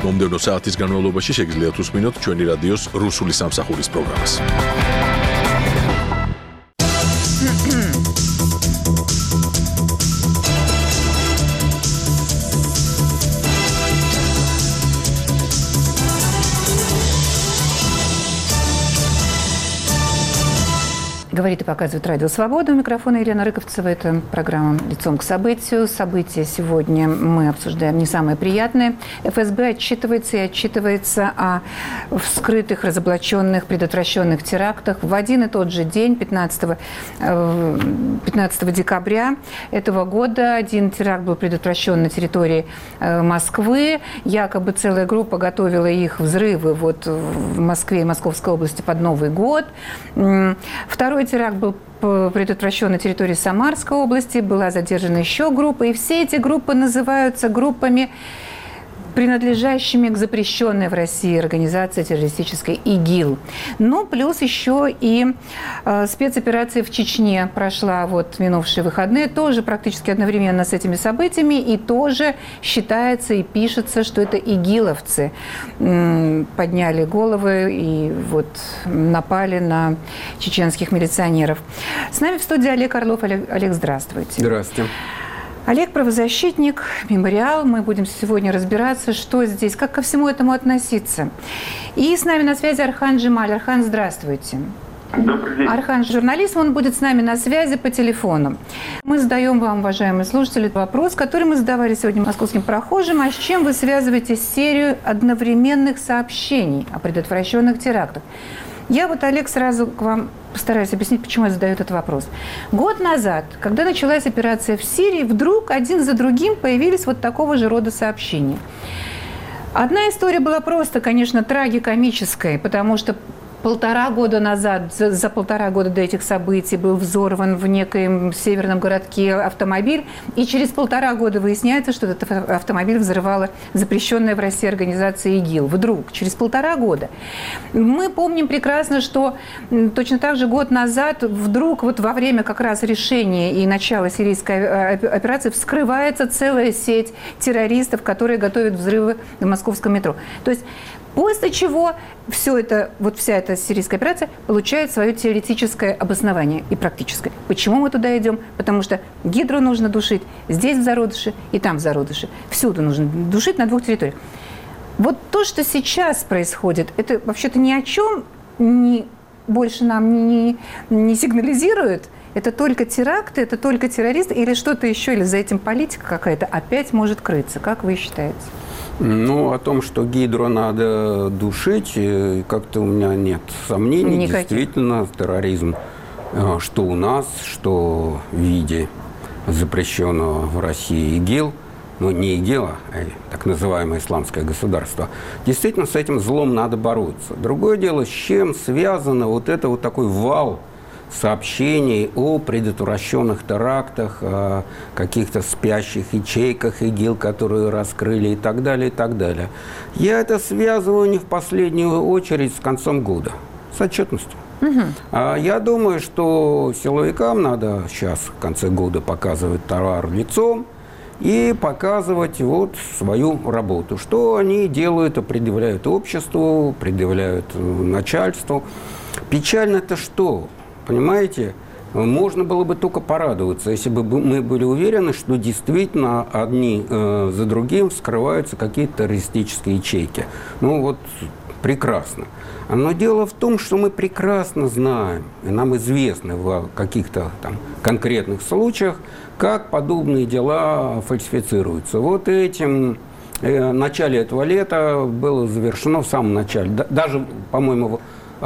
მომდევნო საათის განმავლობაში შეგიძლიათ უსმინოთ ჩვენი რადიოს რუსული სამსახურის პროგრამას. Говорит и показывает Радио Свобода. У микрофона Елена Рыковцева. Это программа «Лицом к событию». События сегодня мы обсуждаем не самые приятные. ФСБ отчитывается о вскрытых, разоблаченных, предотвращенных терактах. В один и тот же день, 15 декабря этого года, один теракт был предотвращен на территории Москвы. Якобы целая группа готовила их взрывы вот в Москве и Московской области под Новый год. Второй теракт был предотвращен на территории Самарской области, была задержана еще группа, и все эти группы называются группами, принадлежащими к запрещенной в России организации террористической ИГИЛ. Ну, плюс еще и спецоперация в Чечне прошла вот минувшие выходные, тоже практически одновременно с этими событиями, и тоже считается и пишется, что это игиловцы подняли головы и вот напали на чеченских милиционеров. С нами в студии Олег Орлов. Олег, здравствуйте. Здравствуйте. Олег – правозащитник, мемориал. Мы будем сегодня разбираться, что здесь, как ко всему этому относиться. И с нами на связи Архан Джемаль. Архан, здравствуйте. Добрый день. Архан – журналист, он будет с нами на связи по телефону. Мы задаем вам, уважаемые слушатели, вопрос, который мы задавали сегодня московским прохожим. А с чем вы связываете серию одновременных сообщений о предотвращенных терактах? Я вот, Олег, сразу к вам постараюсь объяснить, почему я задаю этот вопрос. Год назад, когда началась операция в Сирии, вдруг один за другим появились вот такого же рода сообщения. Одна история была просто, конечно, трагикомической, потому что полтора года назад, за полтора года до этих событий был взорван в некоем северном городке автомобиль, и через полтора года выясняется, что этот автомобиль взрывала запрещенная в России организация ИГИЛ. Вдруг, через полтора года. Мы помним прекрасно, что точно так же год назад вдруг вот во время как раз решения и начала сирийской операции вскрывается целая сеть террористов, которые готовят взрывы в московском метро. То есть после чего все это, вот вся эта сирийская операция получает свое теоретическое обоснование и практическое. Почему мы туда идем? Потому что гидру нужно душить здесь в зародыше и там в зародыше. Всюду нужно душить на двух территориях. Вот то, что сейчас происходит, это вообще-то ни о чем больше нам не сигнализирует. Это только теракты, это только террористы или что-то еще, или за этим политика какая-то опять может крыться? Как вы считаете? Ну, о том, что гидру надо душить, как-то у меня нет сомнений. Никаких. Действительно, терроризм, что у нас, что в виде запрещенного в России ИГИЛ, ну, не ИГИЛ, а так называемое исламское государство, действительно с этим злом надо бороться. Другое дело, с чем связано вот это вот такой вал сообщений о предотвращенных терактах, о каких-то спящих ячейках ИГИЛ, которые раскрыли и так далее, и так далее. Я это связываю не в последнюю очередь с концом года, с отчетностью. Я думаю, что силовикам надо сейчас в конце года показывать товар лицом и показывать вот свою работу. Что они делают, предъявляют обществу, предъявляют начальству. Печально-то что? Понимаете, можно было бы только порадоваться, если бы мы были уверены, что действительно одни за другим вскрываются какие-то террористические ячейки. Ну вот, прекрасно. Но дело в том, что мы прекрасно знаем, и нам известно в каких-то там конкретных случаях, как подобные дела фальсифицируются. Вот этим в начале этого лета было завершено, в самом начале, даже, по-моему,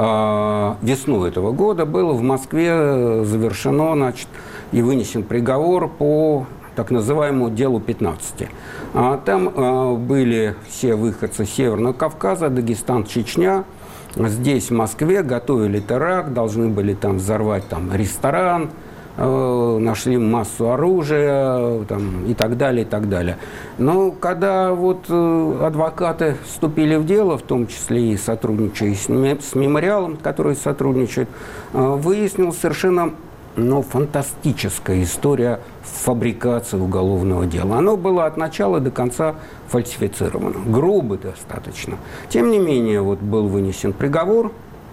весной этого года было в Москве завершено, значит, и вынесен приговор по так называемому делу 15. Там были все выходцы с Северного Кавказа, Дагестан, Чечня. Здесь, в Москве, готовили теракт, должны были там взорвать там ресторан, нашли массу оружия там, и так далее, и так далее. Но когда вот адвокаты вступили в дело, в том числе и сотрудничая с мемориалом, который сотрудничает, выяснилось совершенно фантастическая история фабрикации уголовного дела. Оно было от начала до конца фальсифицировано. Грубо достаточно. Тем не менее, вот был вынесен приговор.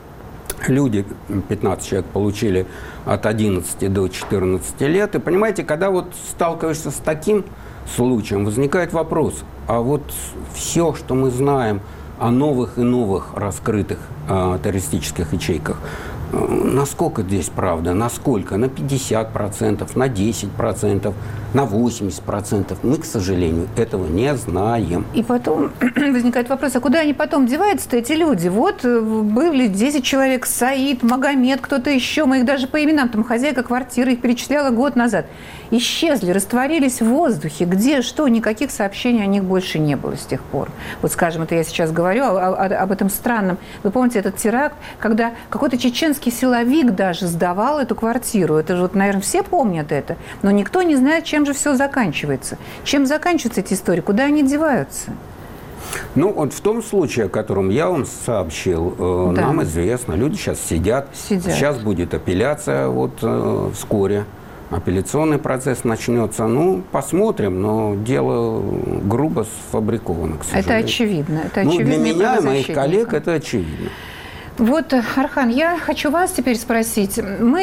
Люди, 15 человек, получили от 11 до 14 лет. И понимаете, когда вот сталкиваешься с таким случаем, возникает вопрос, а вот все, что мы знаем о новых и новых раскрытых террористических ячейках, насколько здесь правда? Насколько? На 50%, на 10%, на 80%. Мы, к сожалению, этого не знаем. И потом возникает вопрос, а куда они потом деваются-то, эти люди? Вот были 10 человек, Саид, Магомед, кто-то еще, мы их даже по именам, там хозяйка квартиры их перечисляла год назад. Исчезли, растворились в воздухе. Где, что, никаких сообщений о них больше не было с тех пор. Вот, скажем, это я сейчас говорю об этом странном. Вы помните этот теракт, когда какой-то чеченский силовик даже сдавал эту квартиру. Это же, вот, наверное, все помнят это. Но никто не знает, чем же все заканчивается. Чем заканчиваются эти истории? Куда они деваются? Ну, вот в том случае, о котором я вам сообщил, да, нам известно. Люди сейчас сидят. Сейчас будет апелляция вскоре. Апелляционный процесс начнется. Ну, посмотрим, но дело грубо сфабриковано, к сожалению. Это очевидно. Это очевидно, для меня и моих коллег это очевидно. Вот, Архан, я хочу вас теперь спросить.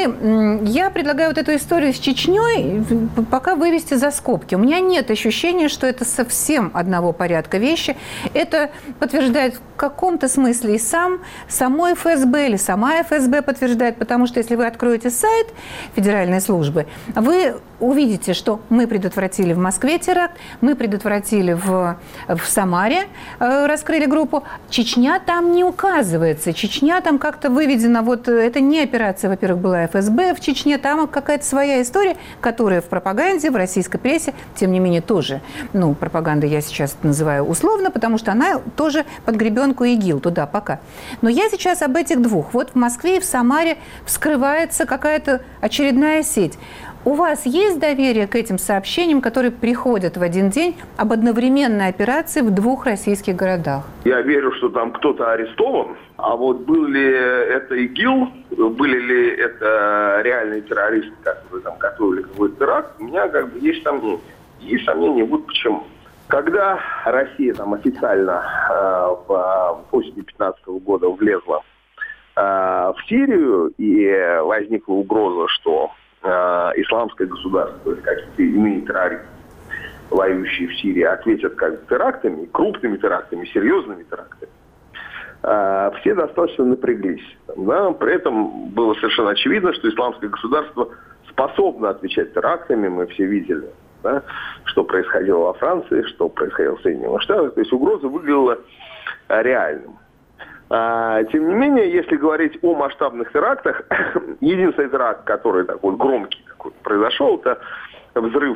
Я предлагаю вот эту историю с Чечней пока вывести за скобки. У меня нет ощущения, что это совсем одного порядка вещи. Это подтверждает в каком-то смысле и само ФСБ, или сама ФСБ подтверждает, потому что если вы откроете сайт Федеральной службы, вы увидите, что мы предотвратили в Москве теракт, мы предотвратили в Самаре, раскрыли группу. Чечня там не указывается. Чечня там как-то выведена, вот это не операция, во-первых, была ФСБ в Чечне, там какая-то своя история, которая в пропаганде, в российской прессе, тем не менее, тоже, пропаганда я сейчас называю условно, потому что она тоже под гребенку ИГИЛ, туда пока. Но я сейчас об этих двух. Вот в Москве и в Самаре вскрывается какая-то очередная сеть. У вас есть доверие к этим сообщениям, которые приходят в один день об одновременной операции в двух российских городах? Я верю, что там кто-то арестован. А вот был ли это ИГИЛ, были ли это реальные террористы, которые там готовили какой-то теракт, у меня есть сомнения. Есть сомнения, вот почему. Когда Россия там официально в осени 2015 года влезла в Сирию и возникла угроза, что исламское государство или какие-то иные террористы, воюющие в Сирии, ответят как терактами, крупными терактами, серьезными терактами, все достаточно напряглись. Да? При этом было совершенно очевидно, что исламское государство способно отвечать терактами. Мы все видели, да? Что происходило во Франции, что происходило в Соединенных Штатах. То есть угроза выглядела реальным. Тем не менее, если говорить о масштабных терактах, единственный теракт, который такой громкий произошел, это взрыв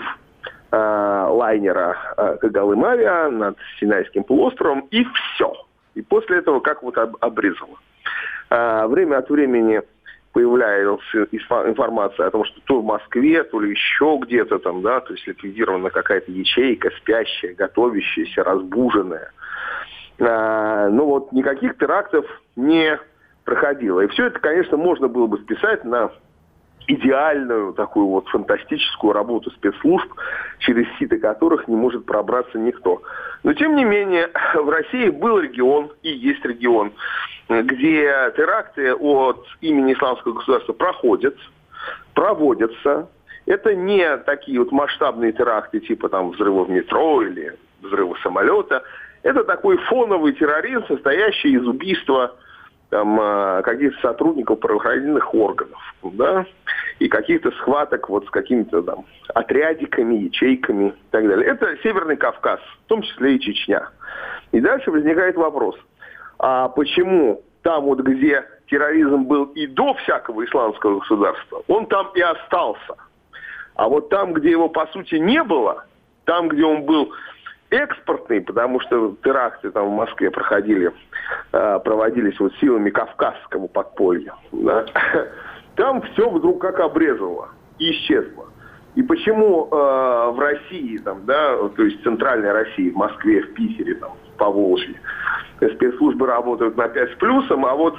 лайнера Когалым Авиа над Синайским полуостровом, и все. И после этого как вот обрезало. Время от времени появлялась информация о том, что то в Москве, то ли еще где-то там, да, то есть ликвидирована какая-то ячейка, спящая, готовящаяся, разбуженная. Но вот никаких терактов не проходило. И все это, конечно, можно было бы списать на идеальную такую вот фантастическую работу спецслужб, через ситы которых не может пробраться никто. Но, тем не менее, в России был регион и есть регион, где теракты от имени исламского государства проводятся. Это не такие вот масштабные теракты, типа там взрыва в метро или взрыва самолета. Это такой фоновый терроризм, состоящий из убийства там, каких-то сотрудников правоохранительных органов, да, и каких-то схваток вот с какими-то там отрядиками, ячейками и так далее. Это Северный Кавказ, в том числе и Чечня. И дальше возникает вопрос, а почему там вот, где терроризм был и до всякого исламского государства, он там и остался. А вот там, где его по сути не было, там, где он был экспортный, потому что теракты там в Москве проводились вот силами кавказского подполья, да, там все вдруг как обрезало и исчезло. И почему в России, там, да, то есть в центральной России, в Москве, в Питере, там, в Поволжье, спецслужбы работают на 5 с плюсом, а вот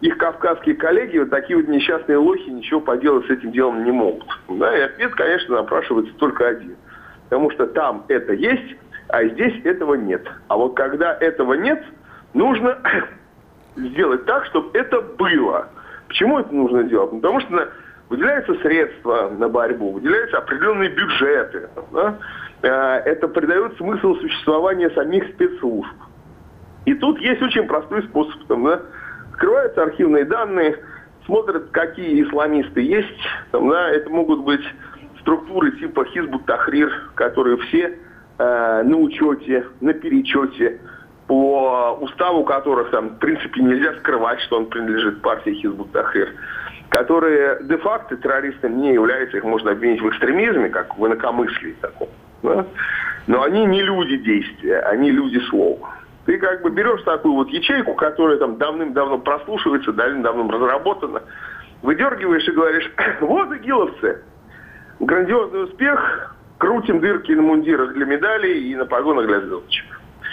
их кавказские коллеги, вот такие вот несчастные лохи, ничего поделать с этим делом не могут. Да, и ответ, конечно, напрашивается только один. Потому что там это есть, а здесь этого нет. А вот когда этого нет, нужно сделать так, чтобы это было. Почему это нужно делать? Потому что выделяются средства на борьбу, выделяются определенные бюджеты. Да? Это придает смысл существования самих спецслужб. И тут есть очень простой способ. Там, да? Открываются архивные данные, смотрят, какие исламисты есть. Там, да? Это могут быть структуры типа Хизбут-Тахрир, которые все на учете, на перечете, по уставу которых там, в принципе, нельзя скрывать, что он принадлежит партии Хизбут-Тахрир, которые де-факто террористами не являются, их можно обвинить в экстремизме, как в инакомыслии таком. Да? Но они не люди действия, они люди слова. Ты как бы берешь такую вот ячейку, которая там давным-давно прослушивается, давным-давно разработана, выдергиваешь и говоришь, вот игиловцы, грандиозный успех, крутим дырки на мундирах для медалей и на погонах для звездочек.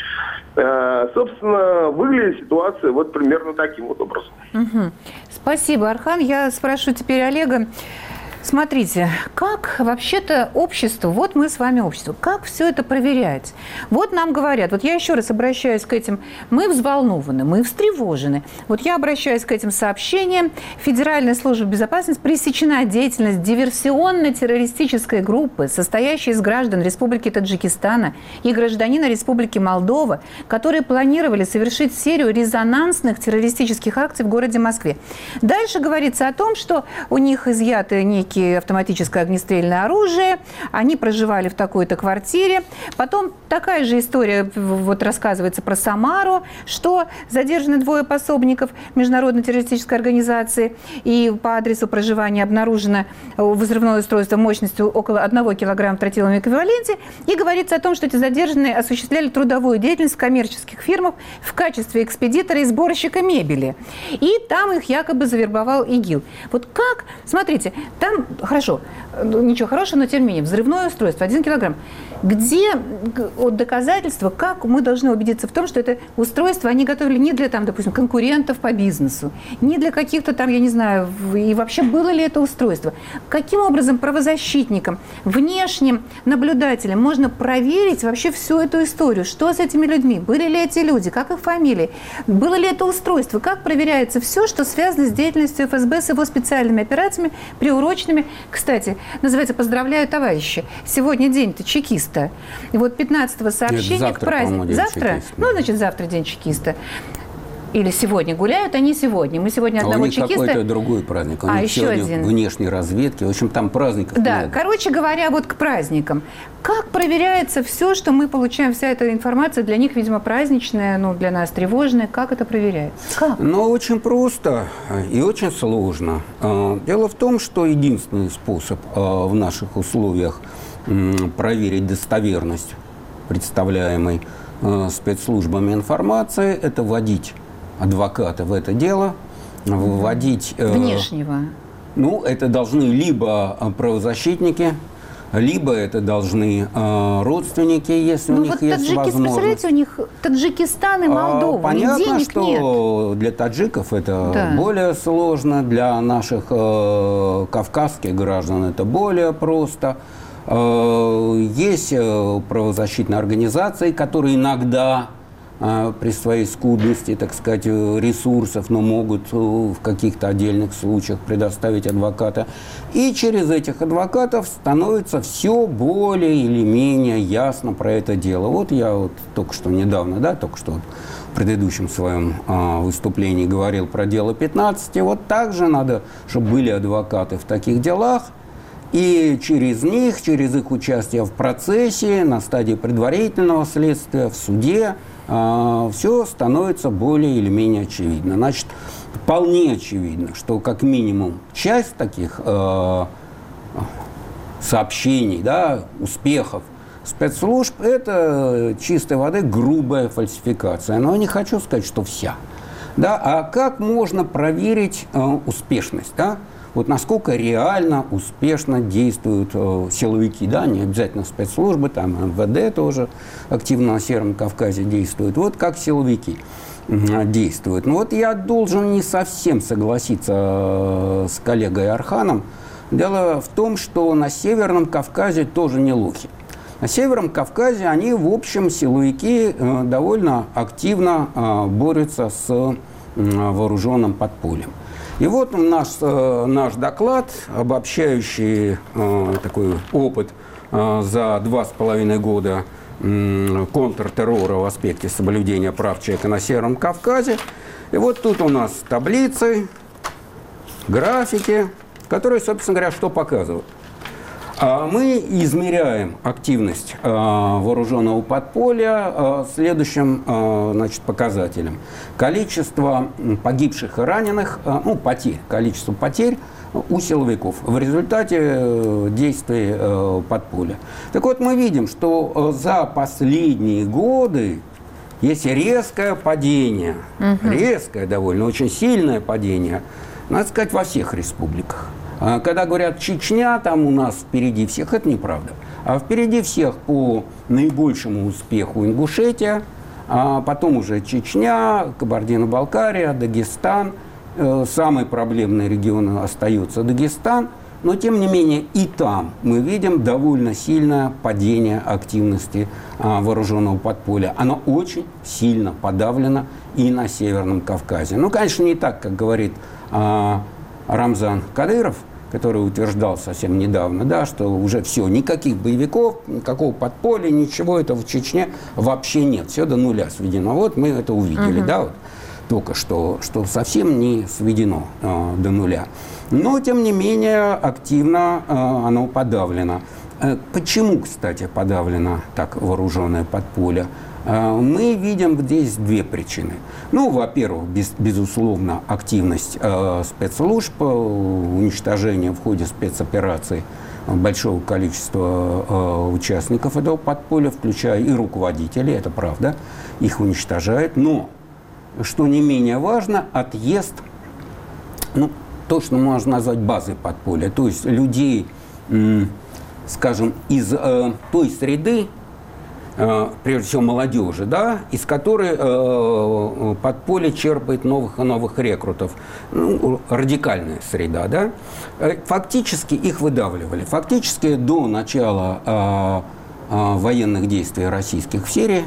Собственно, выглядит ситуация вот примерно таким вот образом. Угу. Спасибо, Архан. Я спрошу теперь Олега. Смотрите, как вообще-то общество, вот мы с вами общество, как все это проверять? Вот нам говорят, вот я еще раз обращаюсь к этим, мы взволнованы, мы встревожены. Вот я обращаюсь к этим сообщениям. Федеральная служба безопасности: пресечена деятельность диверсионно-террористической группы, состоящей из граждан Республики Таджикистана и гражданина Республики Молдова, которые планировали совершить серию резонансных террористических акций в городе Москве. Дальше говорится о том, что у них изъяты некие автоматическое огнестрельное оружие, они проживали в такой-то квартире. Потом такая же история вот рассказывается про Самару, что задержаны 2 пособников международной террористической организации, и по адресу проживания обнаружено взрывное устройство мощностью около 1 килограмма в тротиловом эквиваленте, и говорится о том, что эти задержанные осуществляли трудовую деятельность в коммерческих фирмах в качестве экспедитора и сборщика мебели. И там их якобы завербовал ИГИЛ. Вот как? Смотрите, там, хорошо, ничего хорошего, но тем не менее, взрывное устройство, 1 килограмм. Где доказательства, как мы должны убедиться в том, что это устройство они готовили не для, там, допустим, конкурентов по бизнесу, не для каких-то там, я не знаю, и вообще было ли это устройство? Каким образом правозащитникам, внешним наблюдателям можно проверить вообще всю эту историю? Что с этими людьми? Были ли эти люди? Как их фамилии? Было ли это устройство? Как проверяется все, что связано с деятельностью ФСБ, с его специальными операциями, приуроченными? Кстати, называется «Поздравляю, товарищи». Сегодня день-то чекиста. И вот 15-го сообщение к празднику. Завтра? Чекиста. Ну, значит, завтра день чекиста. Или сегодня гуляют, они сегодня. Мы сегодня одного чекиста... у них какой-то другой праздник. У них еще один. Внешней разведки. В общем, там праздников да, много. Короче говоря, вот к праздникам. Как проверяется все, что мы получаем, вся эта информация, для них, видимо, праздничная, ну, для нас тревожная. Как это проверяется? Как? Ну, очень просто и очень сложно. Дело в том, что единственный способ в наших условиях проверить достоверность представляемой спецслужбами информации – это вводить адвоката в это дело, вводить… Внешнего. Ну, это должны либо правозащитники, либо это должны родственники, если у них вот есть возможность. Представляете, у них Таджикистан и Молдова, понятно, денег что нет. Для таджиков это более сложно, для наших кавказских граждан это более просто. Есть правозащитные организации, которые иногда при своей скудности, так сказать, ресурсов, но могут в каких-то отдельных случаях предоставить адвоката. И через этих адвокатов становится все более или менее ясно про это дело. Вот я вот только что недавно, только что в предыдущем своем выступлении говорил про дело 15. Вот также надо, чтобы были адвокаты в таких делах. И через них, через их участие в процессе, на стадии предварительного следствия, в суде, все становится более или менее очевидно. Значит, вполне очевидно, что как минимум часть таких сообщений, успехов спецслужб – это чистой воды грубая фальсификация. Но я не хочу сказать, что вся. А как можно проверить успешность? вот насколько реально, успешно действуют силовики, да, не обязательно спецслужбы, там МВД тоже активно на Северном Кавказе действует. Вот как силовики действуют. Но вот я должен не совсем согласиться с коллегой Орханом. Дело в том, что на Северном Кавказе тоже не лохи. На Северном Кавказе они, в общем, силовики довольно активно борются с вооруженным подпольем. И вот наш доклад, обобщающий такой опыт за 2,5 года контртеррора в аспекте соблюдения прав человека на Северном Кавказе. И вот тут у нас таблицы, графики, которые, собственно говоря, что показывают. Мы измеряем активность вооруженного подполья следующим показателем. Количество погибших и раненых, количество потерь у силовиков в результате действий подполья. Так вот, мы видим, что за последние годы есть резкое падение, резкое довольно, очень сильное падение, надо сказать, во всех республиках. Когда говорят «Чечня», там у нас впереди всех, это неправда. А впереди всех по наибольшему успеху Ингушетия, а потом уже Чечня, Кабардино-Балкария, Дагестан. Самый проблемный регион остается Дагестан. Но, тем не менее, и там мы видим довольно сильное падение активности вооруженного подполья. Оно очень сильно подавлено и на Северном Кавказе. Ну, конечно, не так, как говорит Рамзан Кадыров, который утверждал совсем недавно, да, что уже все, никаких боевиков, никакого подполья, ничего этого в Чечне вообще нет. Все до нуля сведено. Вот мы это увидели, да, вот, только что совсем не сведено до нуля. Но, тем не менее, активно оно подавлено. Почему, кстати, подавлено так вооруженное подполье? Мы видим здесь две причины. Ну, во-первых, безусловно, активность спецслужб, уничтожение в ходе спецопераций большого количества участников этого подполья, включая и руководителей, это правда, их уничтожают. Но, что не менее важно, отъезд, то, что можно назвать базой подполья, то есть людей, скажем, из той среды, прежде всего молодежи, да, из которой подполье черпает новых и новых рекрутов. Радикальная среда, да. Фактически их выдавливали. Фактически до начала военных действий российских в Сирии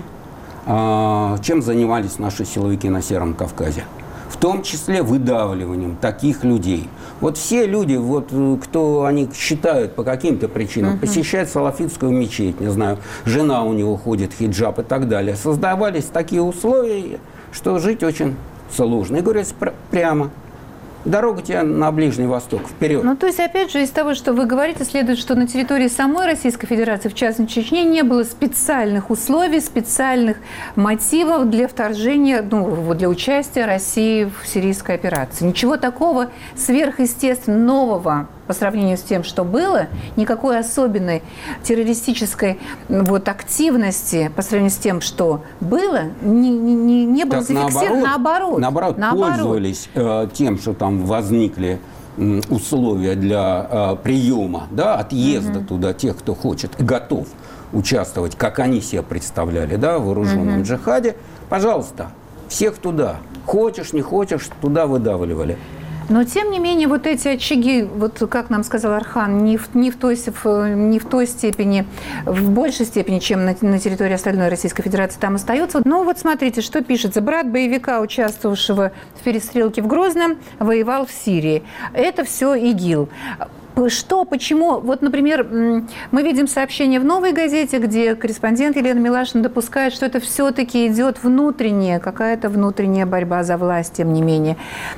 чем занимались наши силовики на Северном Кавказе? В том числе выдавливанием таких людей. Вот все люди, вот, кто они считают по каким-то причинам, посещают салафитскую мечеть, не знаю, жена у него ходит, хиджаб и так далее, создавались такие условия, что жить очень сложно. И говорят прямо: дорога тебе на Ближний Восток, вперед. Ну, то есть, опять же, из того, что вы говорите, следует, что на территории самой Российской Федерации, в частности Чечне, не было специальных условий, специальных мотивов для вторжения, для участия России в сирийской операции. Ничего такого сверхъестественно нового по сравнению с тем, что было, никакой особенной террористической активности по сравнению с тем, что было, не было зафиксировано. Наоборот, пользовались тем, что там возникли условия для приема, да, отъезда туда тех, кто хочет и готов участвовать, как они себя представляли, да, в вооруженном джихаде. Пожалуйста, всех туда. Хочешь, не хочешь, туда выдавливали. Но, тем не менее, вот эти очаги, как нам сказал Орхан, не в той степени, в большей степени, чем на территории остальной Российской Федерации, там остаются. Но вот смотрите, что пишется. Брат боевика, участвовавшего в перестрелке в Грозном, воевал в Сирии. Это все ИГИЛ. Что, почему? Вот, например, мы видим сообщение в «Новой газете», где корреспондент Елена Милашина допускает, что это все-таки идет какая-то внутренняя борьба за власть, тем не менее.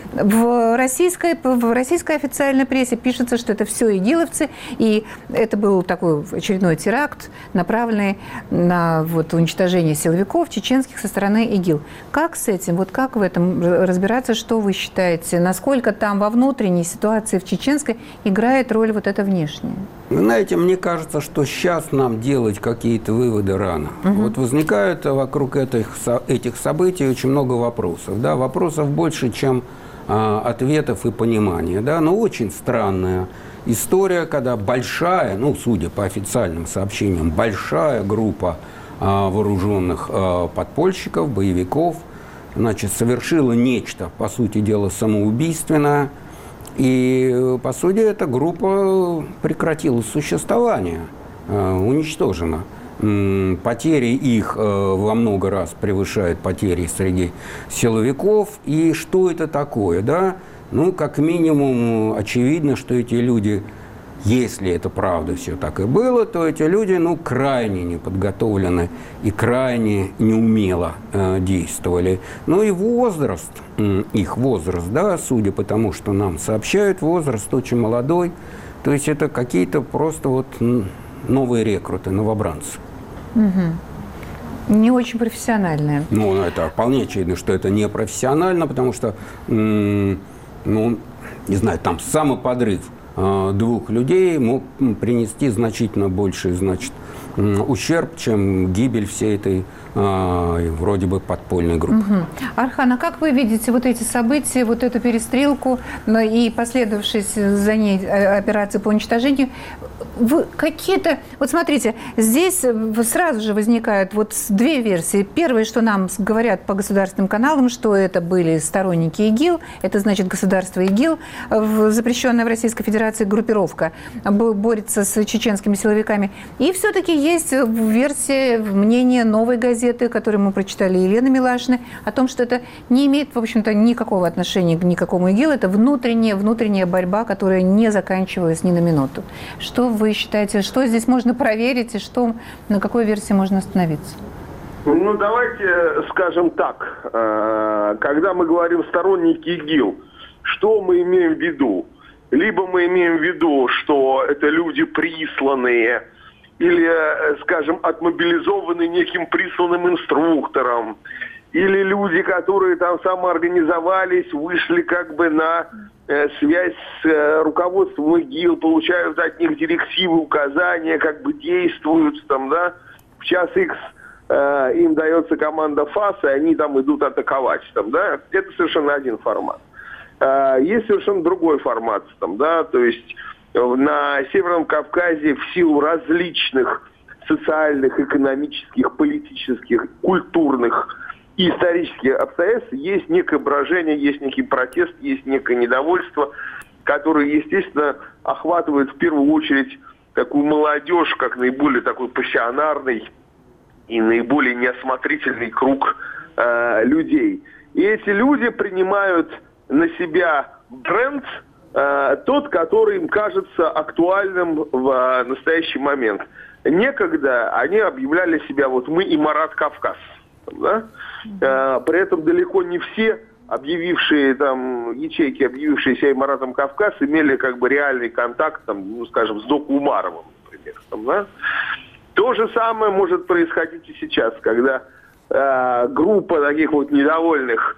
В российской официальной прессе пишется, что это все игиловцы, и это был такой очередной теракт, направленный на уничтожение силовиков чеченских со стороны ИГИЛ. Как с этим? Как в этом разбираться? Что вы считаете? Насколько там во внутренней ситуации в чеченской играет роль это внешнее? Вы знаете, мне кажется, что сейчас нам делать какие-то выводы рано. Возникает вокруг этих событий очень много вопросов. Да? Вопросов больше, чем ответов и понимания. Да? Но очень странная история, когда большая, ну, судя по официальным сообщениям, большая группа вооруженных подпольщиков, боевиков, значит, совершила нечто, по сути дела, самоубийственное. И, по сути, эта группа прекратила существование, уничтожена. Потери их во много раз превышают потери среди силовиков. И что это такое, да? Ну, как минимум, очевидно, что эти люди, если это правда все так и было, то эти люди, ну, крайне неподготовлены и крайне неумело действовали. Ну и возраст, их возраст, да, судя по тому, что нам сообщают, возраст очень молодой. То есть это какие-то просто вот новые рекруты, новобранцы. Угу. Не очень профессиональные. Ну, это вполне очевидно, что это не профессионально, потому что, ну, не знаю, там самоподрыв двух людей мог принести значительно больший, значит, ущерб, чем гибель всей этой вроде бы подпольной группы. Угу. Архан, а как вы видите вот эти события, вот эту перестрелку и последовавшие за ней операции по уничтожению? Какие-то... Вот смотрите, здесь сразу же возникают вот две версии. Первое, что нам говорят по государственным каналам, что это были сторонники ИГИЛ, это значит государство ИГИЛ, запрещенная в Российской Федерации группировка, борется с чеченскими силовиками. И все-таки есть версия, мнение «Новой газеты», которую мы прочитали Елены Милашиной, о том, что это не имеет, в общем-то, никакого отношения к никакому ИГИЛ. Это внутренняя борьба, которая не заканчивалась ни на минуту. Что вы считаете, что здесь можно проверить и на какой версии можно остановиться? Ну, давайте скажем так. Когда мы говорим «сторонники ИГИЛ», что мы имеем в виду? Либо мы имеем в виду, что это люди присланные, или, скажем, отмобилизованы неким присланным инструктором, или люди, которые там самоорганизовались, вышли как бы на связь с руководством ИГИЛ, получают от них директивы, указания, как бы действуют там, да, в час X им дается команда ФАС, и они там идут атаковать там, да, это совершенно один формат. Есть совершенно другой формат там, да, то есть на Северном Кавказе в силу различных социальных, экономических, политических, культурных и исторических обстоятельств есть некое брожение, есть некий протест, есть некое недовольство, которое, естественно, охватывает в первую очередь такую молодежь, как наиболее такой пассионарный и наиболее неосмотрительный круг людей. И эти люди принимают на себя бренд, тот, который им кажется актуальным в настоящий момент. Некогда они объявляли себя, вот мы и Марат Кавказ. Да? При этом далеко не все объявившие там ячейки, объявившие себя Маратом Кавказ, имели как бы реальный контакт, там, ну, скажем, с Доку Умаровым, например. Там, да? То же самое может происходить и сейчас, когда группа таких вот недовольных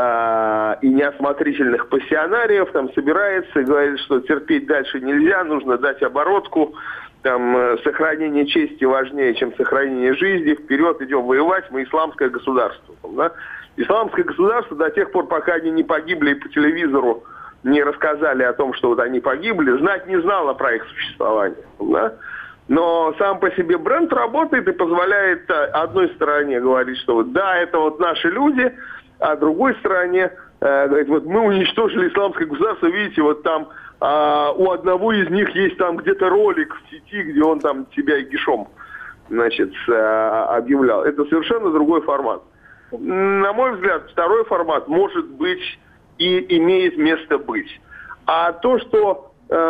и неосмотрительных пассионариев там собирается и говорит, что терпеть дальше нельзя, нужно дать оборотку, там сохранение чести важнее, чем сохранение жизни, вперед идем воевать, мы исламское государство. Там, да? Исламское государство до тех пор, пока они не погибли и по телевизору не рассказали о том, что вот они погибли, знать не знало про их существование. Там, да? Но сам по себе бренд работает и позволяет одной стороне говорить, что вот, да, это вот наши люди, а другой стороне говорит, вот мы уничтожили исламское государство, видите, вот там у одного из них есть там где-то ролик в сети, где он там себя игишом, значит, объявлял. Это совершенно другой формат. На мой взгляд, второй формат может быть и имеет место быть. А то, что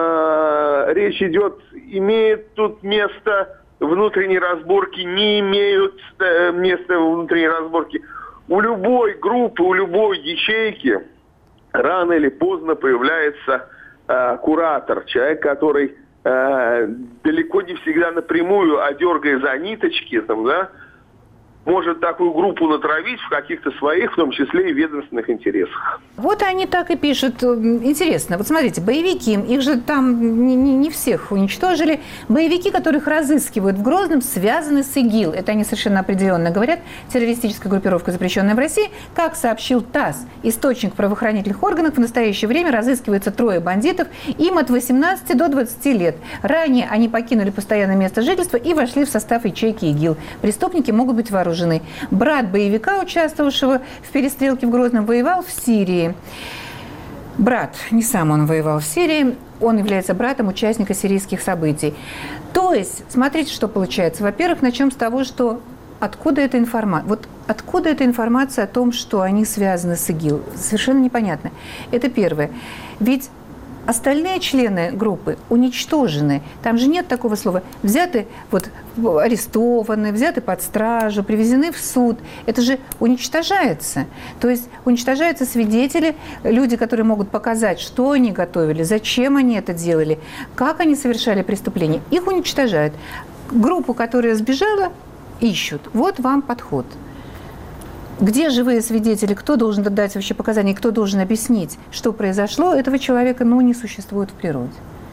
речь идет, имеет тут место внутренней разборки, не имеют места внутренней разборки. У любой группы, у любой ячейки рано или поздно появляется куратор, человек, который далеко не всегда напрямую, а дергая за ниточки, там, да, может такую группу натравить в каких-то своих, в том числе и ведомственных интересах. Вот они так и пишут. Интересно. Вот смотрите, боевики, их же там не всех уничтожили. Боевики, которых разыскивают в Грозном, связаны с ИГИЛ. Это они совершенно определенно говорят. Террористическая группировка, запрещенная в России. Как сообщил ТАСС, источник правоохранительных органов, в настоящее время разыскивается 3 бандитов. Им от 18 до 20 лет. Ранее они покинули постоянное место жительства и вошли в состав ячейки ИГИЛ. Преступники могут быть вооружены. Брат боевика, участвовавшего в перестрелке в Грозном, воевал в Сирии. Брат, не сам он воевал в Сирии, он является братом участника сирийских событий. То есть, смотрите, что получается. Во-первых, начнем с того, что откуда эта информация? Вот откуда эта информация о том, что они связаны с ИГИЛ? Совершенно непонятно. Это первое. Ведь остальные члены группы уничтожены. Там же нет такого слова. Взяты, вот, арестованы, взяты под стражу, привезены в суд. Это же уничтожается. То есть уничтожаются свидетели, люди, которые могут показать, что они готовили, зачем они это делали, как они совершали преступления. Их уничтожают. Группу, которая сбежала, ищут. Вот вам подход. Где живые свидетели? Кто должен дать вообще показания? Кто должен объяснить, что произошло? Этого человека, не существует в природе.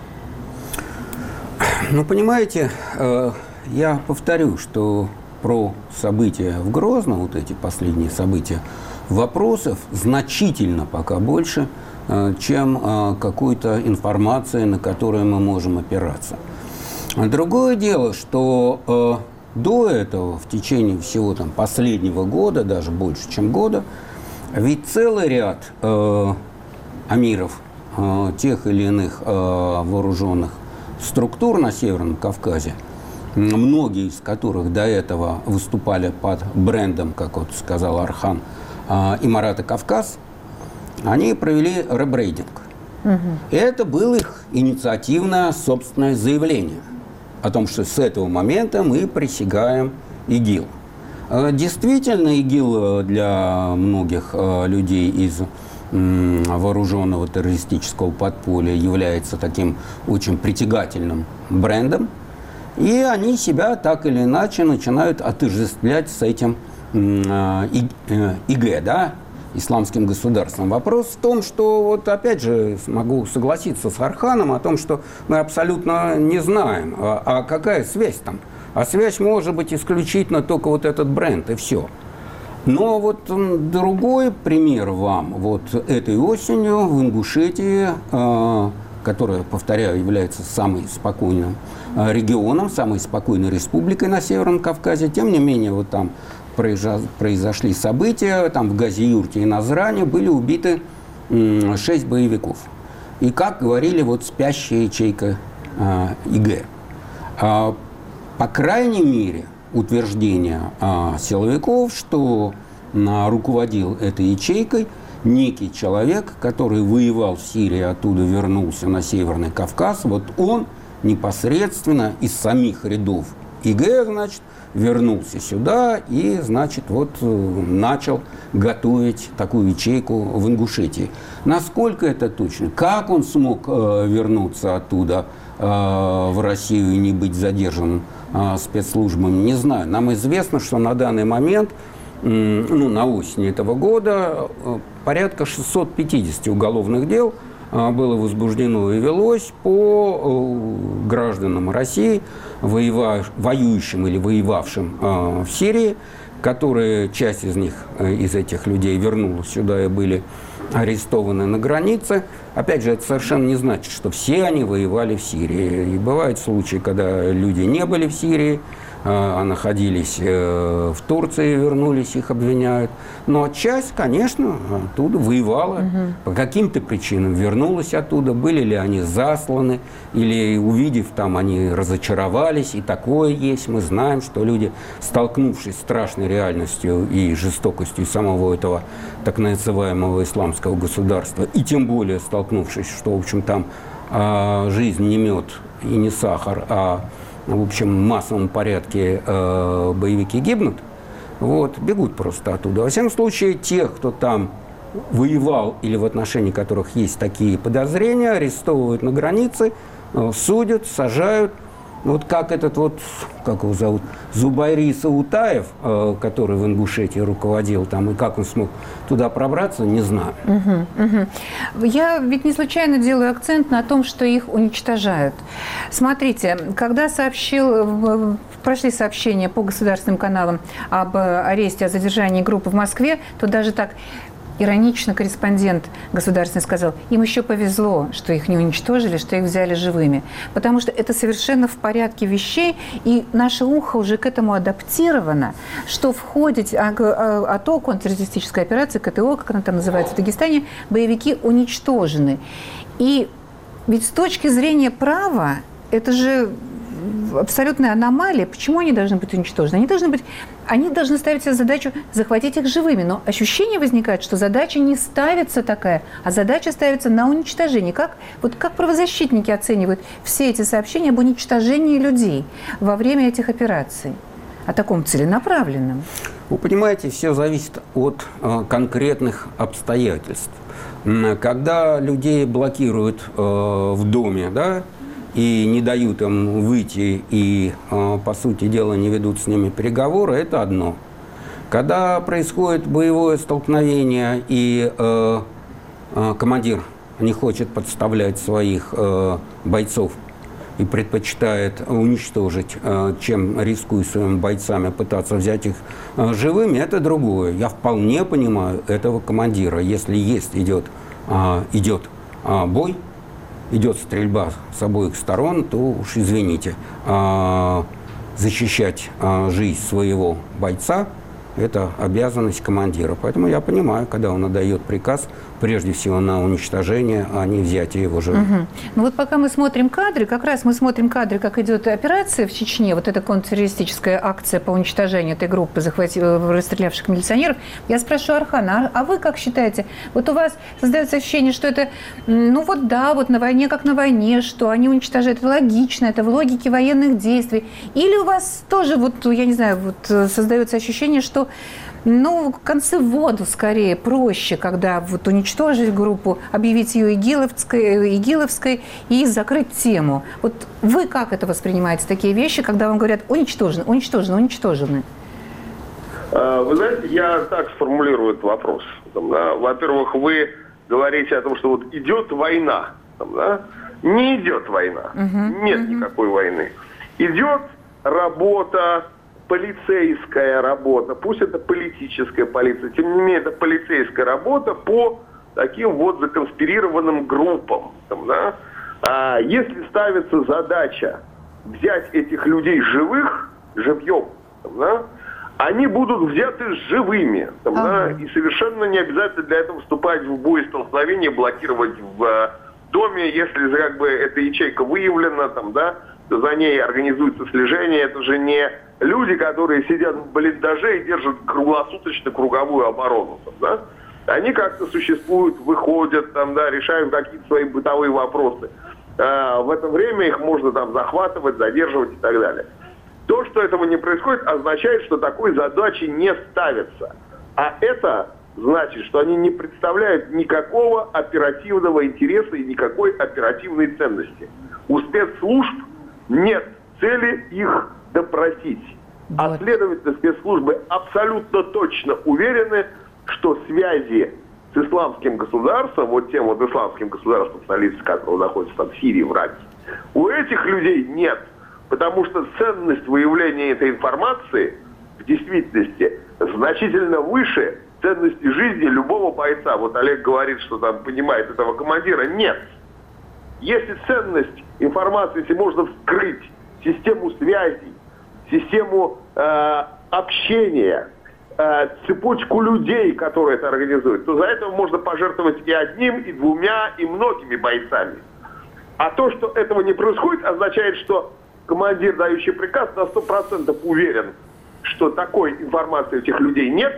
Понимаете, я повторю, что про события в Грозном, вот эти последние события, вопросов значительно пока больше, чем какой-то информации, на которую мы можем опираться. Другое дело, что до этого, в течение всего последнего года, даже больше, чем года, ведь целый ряд амиров тех или иных вооруженных структур на Северном Кавказе, многие из которых до этого выступали под брендом, как вот сказал Архан, Имарата Кавказ, они провели ребрейдинг. И это было их инициативное собственное заявление о том, что с этого момента мы присягаем ИГИЛ. Действительно, ИГИЛ для многих людей из вооруженного террористического подполья является таким очень притягательным брендом, и они себя так или иначе начинают отождествлять с этим ИГ, да, исламским государством. Вопрос в том, что, вот опять же, могу согласиться с Арханом о том, что мы абсолютно не знаем, а какая связь там. А связь может быть исключительно только вот этот бренд, и все. Но вот другой пример вам. Вот этой осенью в Ингушетии, которая, повторяю, является самым спокойным регионом, самой спокойной республикой на Северном Кавказе, тем не менее, вот там произошли события, там в Гази-Юрте и Назране были убиты 6 боевиков. И, как говорили, вот спящая ячейка ИГ. По крайней мере, утверждение силовиков, что руководил этой ячейкой некий человек, который воевал в Сирии, оттуда вернулся на Северный Кавказ, вот он непосредственно из самих рядов ИГ, значит, вернулся сюда и, значит, вот начал готовить такую ячейку в Ингушетии. Насколько это точно? Как он смог вернуться оттуда в Россию и не быть задержанным спецслужбами, не знаю. Нам известно, что на данный момент, на осень этого года, порядка 650 уголовных дел было возбуждено и велось по гражданам России, воюющим или воевавшим в Сирии, которые, часть из них, из этих людей вернулась сюда и были арестованы на границе. Опять же, это совершенно не значит, что все они воевали в Сирии. И бывают случаи, когда люди не были в Сирии, а находились в Турции, вернулись, их обвиняют. Но часть, конечно, оттуда воевала. По каким-то причинам вернулась оттуда. Были ли они засланы, или, увидев там, они разочаровались. И такое есть. Мы знаем, что люди, столкнувшись с страшной реальностью и жестокостью самого этого так называемого исламского государства, и тем более столкнувшись, что, в общем, там жизнь не мед и не сахар, а в общем, массовом порядке боевики гибнут, вот, бегут просто оттуда. Во всяком случае, тех, кто там воевал или в отношении которых есть такие подозрения, арестовывают на границе, судят, сажают. Вот как этот вот, как его зовут, Зубайри Саутаев, который в Ингушетии руководил там, и как он смог туда пробраться, не знаю. Я ведь не случайно делаю акцент на том, что их уничтожают. Смотрите, когда прошли сообщения по государственным каналам об аресте, о задержании группы в Москве, то даже так иронично корреспондент государственный сказал, им еще повезло, что их не уничтожили, что их взяли живыми. Потому что это совершенно в порядке вещей, и наше ухо уже к этому адаптировано, что в ходе АТО, контртеррористической операции, КТО, как она там называется в Дагестане, боевики уничтожены. И ведь с точки зрения права, это же абсолютная аномалия. Почему они должны быть уничтожены? Они должны ставить себе задачу захватить их живыми. Но ощущение возникает, что задача не ставится такая, а задача ставится на уничтожение. Как правозащитники оценивают все эти сообщения об уничтожении людей во время этих операций? О таком целенаправленном. Вы понимаете, все зависит от конкретных обстоятельств. Когда людей блокируют в доме, да, и не дают им выйти, и, по сути дела, не ведут с ними переговоры, это одно. Когда происходит боевое столкновение, и командир не хочет подставлять своих бойцов и предпочитает уничтожить, чем, рискуя своими бойцами, пытаться взять их живыми, это другое. Я вполне понимаю этого командира. Если идет бой, идет стрельба с обоих сторон, то уж извините, защищать жизнь своего бойца – это обязанность командира. Поэтому я понимаю, когда он отдает приказ, прежде всего на уничтожение, а не взятие его живым. Ну вот пока мы смотрим кадры, как идет операция в Чечне, вот эта контртеррористическая акция по уничтожению этой группы, расстрелявших милиционеров, я спрашиваю Архана, а вы как считаете? Вот у вас создается ощущение, что это, на войне как на войне, что они уничтожают, это логично, это в логике военных действий. Или у вас тоже, создается ощущение, что концы в воду скорее проще, когда уничтожить группу, объявить ее игиловской и закрыть тему. Вот вы как это воспринимаете, такие вещи, когда вам говорят уничтожены? Вы знаете, я так сформулирую этот вопрос. Во-первых, вы говорите о том, что идет война. Не идет война. Нет никакой войны. Идет работа, полицейская работа, пусть это политическая полиция, тем не менее это полицейская работа по таким законспирированным группам. Если ставится задача взять этих людей живьем, они будут взяты живыми. И совершенно не обязательно для этого вступать в боестолкновение, блокировать в доме, если эта ячейка выявлена, то за ней организуется слежение. Это же не люди, которые сидят в блиндаже и держат круглосуточно круговую оборону. Они как-то существуют, выходят, решают какие-то свои бытовые вопросы. В это время их можно захватывать, задерживать и так далее. То, что этого не происходит, означает, что такой задачи не ставится. А это значит, что они не представляют никакого оперативного интереса и никакой оперативной ценности. У спецслужб нет цели их допросить. А следовательно, спецслужбы абсолютно точно уверены, что связи с исламским государством, тем исламским государством, столица которого находится в Сирии, в Ираке, у этих людей нет. Потому что ценность выявления этой информации в действительности значительно выше ценности жизни любого бойца. Олег говорит, что понимает этого командира. Нет. Если ценность информации, если можно вскрыть систему связей, систему общения, цепочку людей, которые это организуют, то за это можно пожертвовать и одним, и двумя, и многими бойцами. А то, что этого не происходит, означает, что командир, дающий приказ, на 100% уверен, что такой информации у этих людей нет,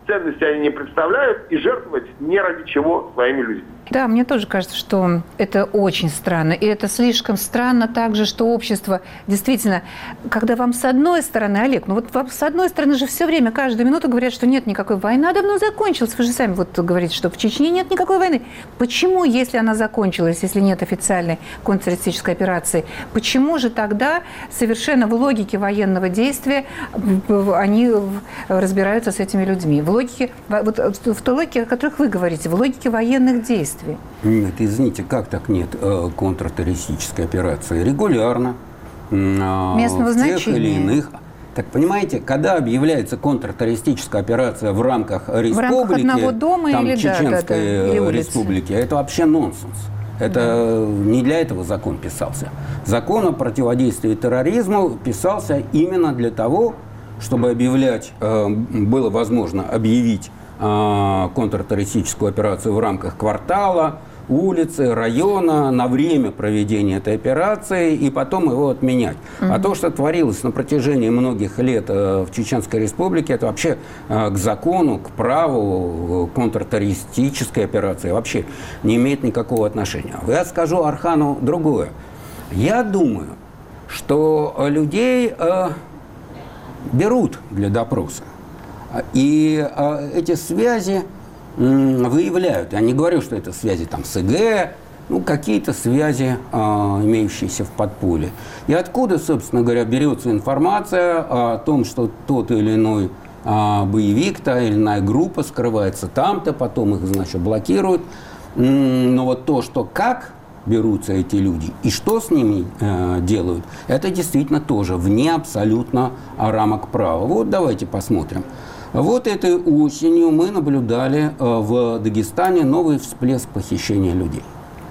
ценности они не представляют, и жертвовать ни ради чего своими людьми. Да, мне тоже кажется, что это очень странно. И это слишком странно также, что общество действительно, когда вам с одной стороны, Олег, ну вот вам с одной стороны же все время, каждую минуту говорят, что нет никакой войны, она давно закончилась. Вы же сами вот говорите, что в Чечне нет никакой войны. Почему, если она закончилась, если нет официальной контртеррористической операции, почему же тогда совершенно в логике военного действия они разбираются с этими людьми? В логике, вот в той логике, о которых вы говорите, в логике военных действий. Нет, извините, как так нет контртеррористической операции? Регулярно. Местного значения. Тех или иных. Так понимаете, когда объявляется контртеррористическая операция в рамках республики, одного дома там, или, Чеченской или республики, это вообще нонсенс. Это не для этого закон писался. Закон о противодействии терроризму писался именно для того, чтобы объявлять, было возможно объявить контртеррористическую операцию в рамках квартала, улицы, района на время проведения этой операции и потом его отменять. А то, что творилось на протяжении многих лет в Чеченской Республике, это вообще к закону, к праву контртеррористической операции вообще не имеет никакого отношения. Я скажу Архану другое. Я думаю, что людей берут для допроса. И эти связи выявляют. Я не говорю, что это связи там, с ИГ, ну, какие-то связи, имеющиеся в подполье. И откуда, собственно говоря, берется информация о том, что тот или иной боевик, та или иная группа скрывается там-то, потом их, значит, блокируют. Но вот то, что как берутся эти люди и что с ними делают, это действительно тоже вне абсолютно рамок права. Вот давайте посмотрим. Вот этой осенью мы наблюдали в Дагестане новый всплеск похищения людей.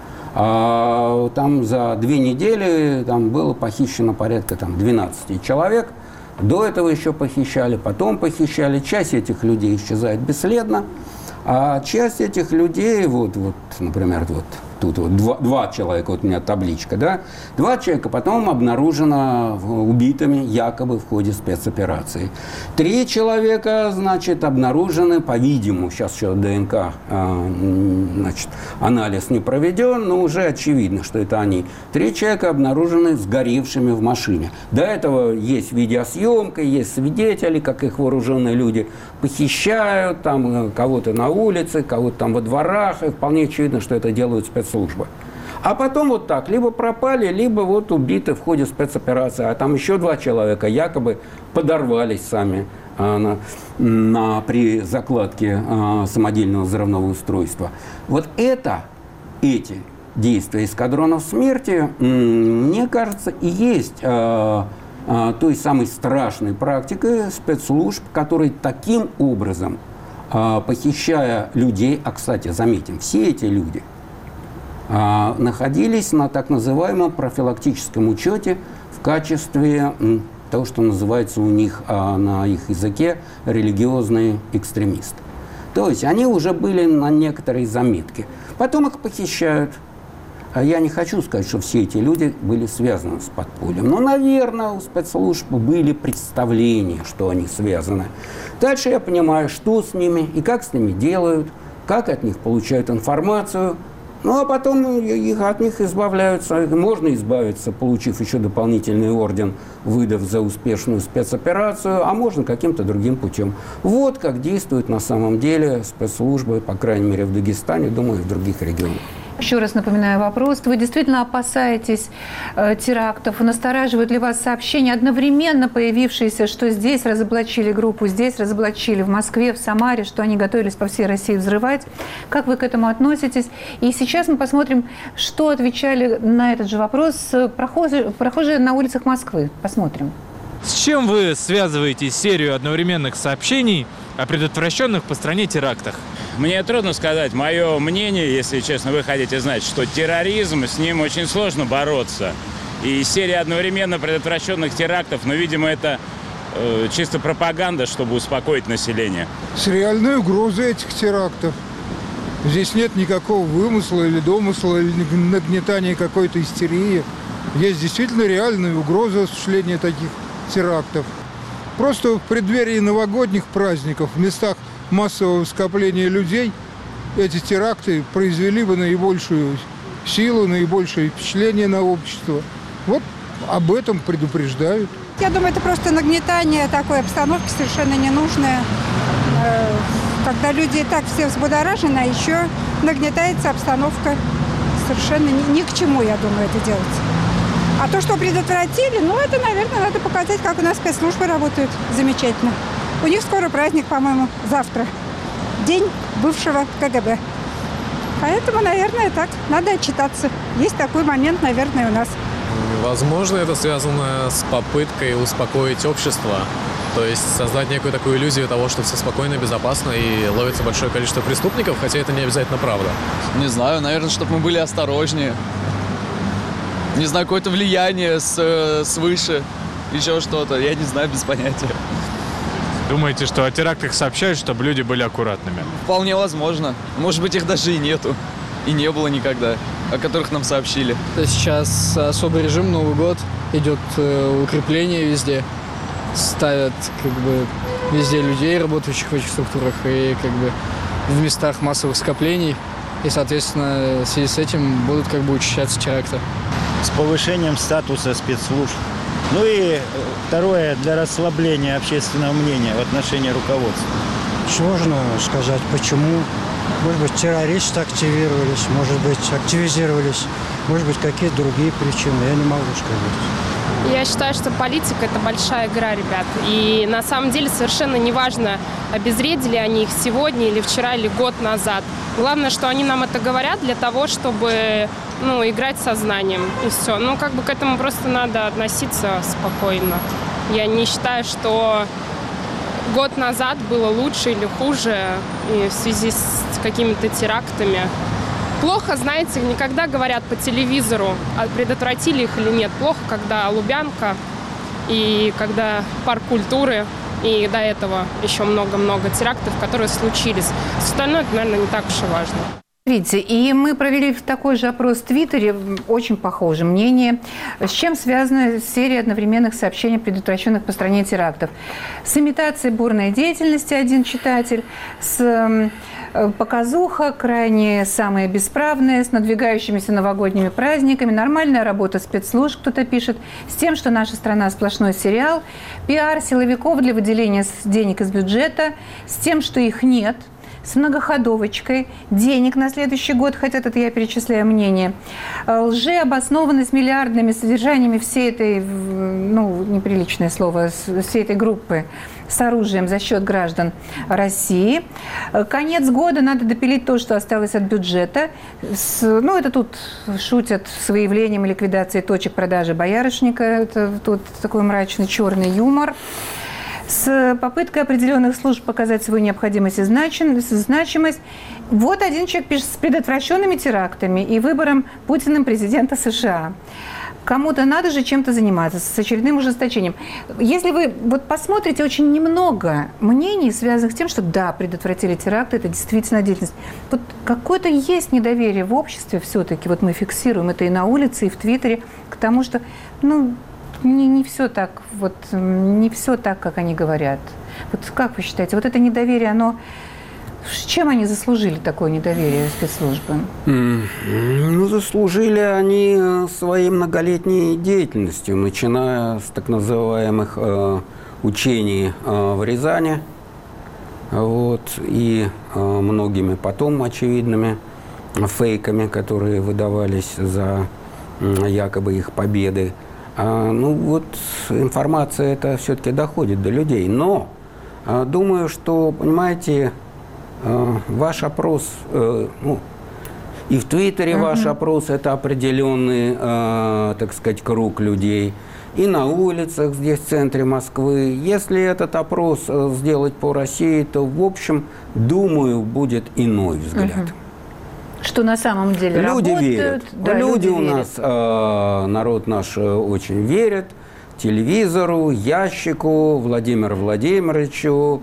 Там за 2 недели там было похищено порядка 12 человек. До этого еще похищали, потом похищали. Часть этих людей исчезает бесследно, а часть этих людей, вот например, вот тут вот два человека, вот у меня табличка, да, 2 человека потом обнаружено убитыми якобы в ходе спецоперации. 3 человека, значит, обнаружены, по-видимому, сейчас еще ДНК, значит, анализ не проведен, но уже очевидно, что это они. 3 человека обнаружены сгоревшими в машине. До этого есть видеосъемка, есть свидетели, как их вооруженные люди похищают, там кого-то на улице, кого-то там во дворах, и вполне очевидно, что это делают спецслужбы. А потом вот так, либо пропали, либо вот убиты в ходе спецоперации, а там еще 2 человека якобы подорвались сами при закладке самодельного взрывного устройства. Вот эти действия эскадронов смерти, мне кажется, и есть той самой страшной практикой спецслужб, которые таким образом, похищая людей, а, кстати, заметим, все эти люди находились на так называемом профилактическом учете в качестве того, что называется у них на их языке религиозные экстремисты. То есть они уже были на некоторой заметке. Потом их похищают. Я не хочу сказать, что все эти люди были связаны с подпольем. Но, наверное, у спецслужб были представления, что они связаны. Дальше я понимаю, что с ними и как с ними делают, как от них получают информацию. Ну, а потом от них избавляются. Можно избавиться, получив еще дополнительный орден, выдав за успешную спецоперацию, а можно каким-то другим путем. Вот как действуют на самом деле спецслужбы, по крайней мере, в Дагестане, думаю, и в других регионах. Еще раз напоминаю вопрос. Вы действительно опасаетесь терактов? Настораживают ли вас сообщения, одновременно появившиеся, что здесь разоблачили группу, здесь разоблачили в Москве, в Самаре, что они готовились по всей России взрывать? Как вы к этому относитесь? И сейчас мы посмотрим, что отвечали на этот же вопрос прохожие на улицах Москвы. Посмотрим. С чем вы связываете серию одновременных сообщений о предотвращенных по стране терактах? Мне трудно сказать. Мое мнение, если честно, вы хотите знать, что терроризм, с ним очень сложно бороться. И серия одновременно предотвращенных терактов, но, видимо, это чисто пропаганда, чтобы успокоить население. С реальной угрозой этих терактов. Здесь нет никакого вымысла или домысла, или нагнетания какой-то истерии. Есть действительно реальная угроза осуществления таких терактов. Просто в преддверии новогодних праздников, в местах массового скопления людей, эти теракты произвели бы наибольшую силу, наибольшее впечатление на общество. Вот об этом предупреждают. Я думаю, это просто нагнетание такой обстановки совершенно ненужное. Когда люди и так все взбудоражены, а еще нагнетается обстановка. Совершенно ни к чему, я думаю, это делать. А то, что предотвратили, ну, это, наверное, надо показать, как у нас спецслужбы работают замечательно. У них скоро праздник, по-моему, завтра. День бывшего КГБ. Поэтому, наверное, так, надо отчитаться. Есть такой момент, наверное, у нас. Возможно, это связано с попыткой успокоить общество. То есть создать некую такую иллюзию того, что все спокойно, безопасно и ловится большое количество преступников, хотя это не обязательно правда. Не знаю, наверное, чтобы мы были осторожнее. Не знаю, какое-то влияние свыше, еще что-то. Я не знаю, без понятия. Думаете, что о терактах сообщают, чтобы люди были аккуратными? Вполне возможно. Может быть, их даже и нету. И не было никогда, о которых нам сообщили. Сейчас особый режим, Новый год, идет укрепление везде. Ставят везде людей, работающих в этих структурах, и в местах массовых скоплений. И, соответственно, в связи с этим будут учащаться теракты. С повышением статуса спецслужб. Ну и второе, для расслабления общественного мнения в отношении руководства. Сложно сказать, почему. Может быть, террористы активировались, может быть, активизировались, может быть, какие-то другие причины. Я не могу сказать. Я считаю, что политика – это большая игра, ребят. И на самом деле совершенно неважно, обезвредили они их сегодня или вчера, или год назад. Главное, что они нам это говорят для того, чтобы играть сознанием. И все. К этому просто надо относиться спокойно. Я не считаю, что год назад было лучше или хуже и в связи с какими-то терактами. Плохо, знаете, никогда говорят по телевизору, предотвратили их или нет. Плохо, когда Лубянка и когда парк культуры, и до этого еще много-много терактов, которые случились. Остальное, это, наверное, не так уж и важно. Видите, и мы провели такой же опрос в Твиттере, очень похоже мнение. С чем связана серия одновременных сообщений о предотвращенных по стране терактов? С имитацией бурной деятельности, один читатель, с показуха, крайне самые бесправные, с надвигающимися новогодними праздниками, нормальная работа спецслужб, кто-то пишет, с тем, что наша страна сплошной сериал, пиар силовиков для выделения денег из бюджета, с тем, что их нет, с многоходовочкой, денег на следующий год, хотя это я перечисляю мнение, лжеобоснованность миллиардными содержаниями всей этой, неприличное слово, всей этой группы с оружием за счет граждан России. Конец года надо допилить то, что осталось от бюджета. Это тут шутят с выявлением и ликвидацией точек продажи боярышника. Это тут такой мрачный черный юмор. С попыткой определенных служб показать свою необходимость и значимость. Вот один человек пишет, с предотвращенными терактами и выбором Путиным президента США. Кому-то надо же чем-то заниматься, с очередным ужесточением. Если вы посмотрите, очень немного мнений, связанных с тем, что да, предотвратили теракты, это действительно деятельность. Какое-то есть недоверие в обществе все-таки, мы фиксируем это и на улице, и в Твиттере, к тому, что, не все так, не все так, как они говорят. Как вы считаете, это недоверие, чем они заслужили такое недоверие спецслужбы? Заслужили они своей многолетней деятельностью, начиная с так называемых учений в Рязани, и многими потом очевидными фейками, которые выдавались за якобы их победы. Информация эта все-таки доходит до людей. Но думаю, что, понимаете, ваш опрос, и в Твиттере ваш опрос – это определенный, так сказать, круг людей, и на улицах здесь, в центре Москвы. Если этот опрос сделать по России, то, в общем, думаю, будет иной взгляд. Что на самом деле люди работают. Верят. Да, люди у верят. нас, народ наш очень верит телевизору, ящику, Владимиру Владимировичу,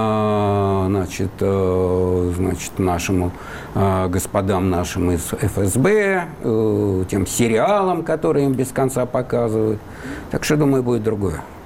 нашему господам нашим из ФСБ, тем сериалам, которые им без конца показывают. Так что, думаю, будет другое.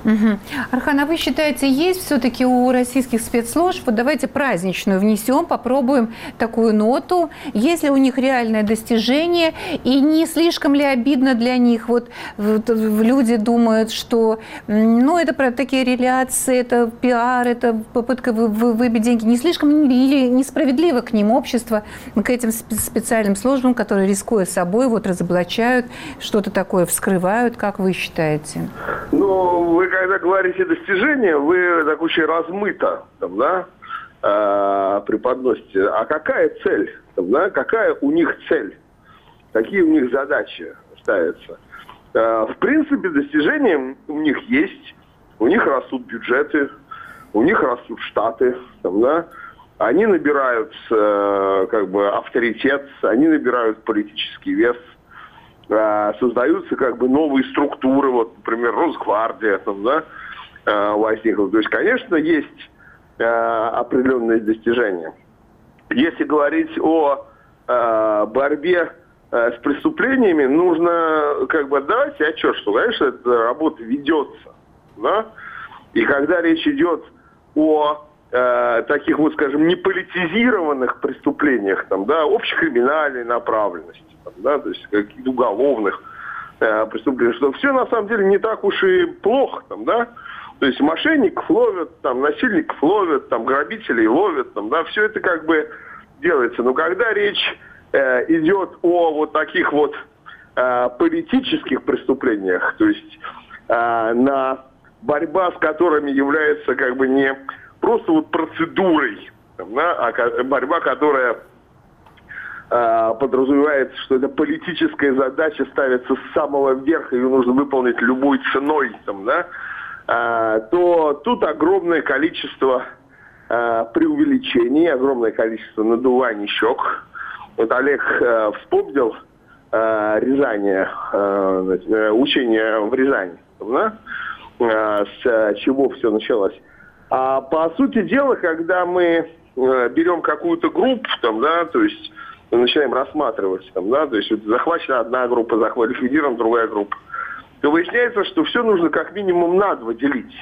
Угу. Архан, а вы считаете, есть все-таки у российских спецслужб, вот давайте праздничную внесем, попробуем такую ноту, есть ли у них реальное достижение, и не слишком ли обидно для них? Вот люди думают, что это про такие реляции, это пиар, это попытка выбить деньги. Не слишком или несправедливо к ним общество, к этим специальным службам, которые, рискуя собой, разоблачают, что-то такое вскрывают, как вы считаете? Вы когда говорите достижения, вы так очень размыто преподносите. А какая цель? Какая у них цель? Какие у них задачи ставятся? В принципе, достижения у них есть. У них растут бюджеты, у них растут штаты. Они набирают авторитет, они набирают политический вес. Создаются новые структуры, например, Росгвардия возникла. То есть, конечно, есть определенные достижения. Если говорить о борьбе с преступлениями, нужно отдавать себе отчет, что, конечно, эта работа ведется. Да? И когда речь идет о таких, неполитизированных преступлениях, общекриминальной направленности, то есть каких-то уголовных преступлений, что все на самом деле не так уж и плохо, то есть мошенников ловят, насильников ловят, грабителей ловят, все это делается. Но когда речь идет о таких политических преступлениях, то есть борьба с которыми является не просто процедурой, а борьба, которая подразумевается, что эта политическая задача ставится с самого верха, ее нужно выполнить любой ценой, то тут огромное количество преувеличений, огромное количество надуваний щек. Олег вспомнил Рязани, учение в Рязани, с чего все началось. А по сути дела, когда мы берем какую-то группу, то есть начинаем рассматривать, то есть захвачена одна группа, ликвидирована другая группа, то выясняется, что все нужно как минимум на два делить.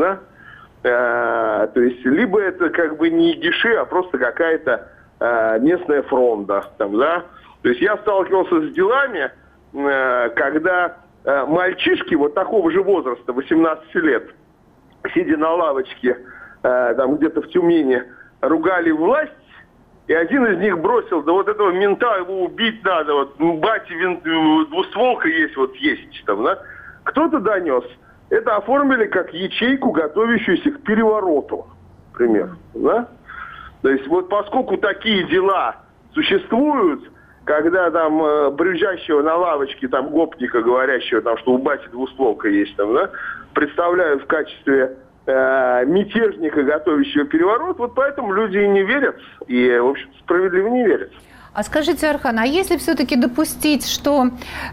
То есть либо это не гиши, а просто какая-то местная фронта. То есть я сталкивался с делами, когда мальчишки такого же возраста, 18 лет, сидя на лавочке где-то в Тюмени, ругали власть, и один из них бросил: да этого мента, его убить надо, бате двустволка есть, есть. Кто-то донес. Это оформили как ячейку, готовящуюся к перевороту, например. То есть поскольку такие дела существуют, когда брюзжащего на лавочке гопника, говорящего, что у бати двустволка есть, представляют в качестве мятежника, готовящего переворот, поэтому люди и не верят, и, в общем, справедливо не верят. А скажите, Архан, а если все-таки допустить, что,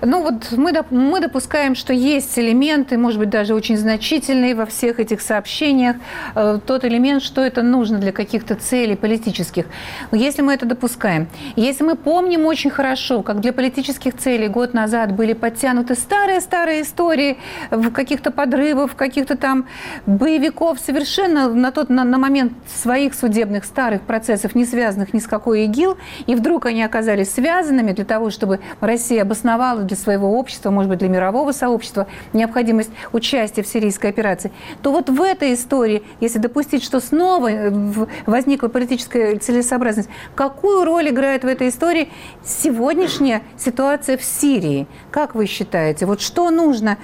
мы допускаем, что есть элементы, может быть, даже очень значительные во всех этих сообщениях, тот элемент, что это нужно для каких-то целей политических. Если мы это допускаем, если мы помним очень хорошо, как для политических целей год назад были подтянуты старые-старые истории каких-то подрывов, каких-то боевиков, совершенно на момент своих судебных старых процессов, не связанных ни с какой ИГИЛ, и вдруг они оказались связанными для того, чтобы Россия обосновала для своего общества, может быть, для мирового сообщества необходимость участия в сирийской операции, то в этой истории, если допустить, что снова возникла политическая целесообразность, какую роль играет в этой истории сегодняшняя ситуация в Сирии? Как вы считаете? Что нужно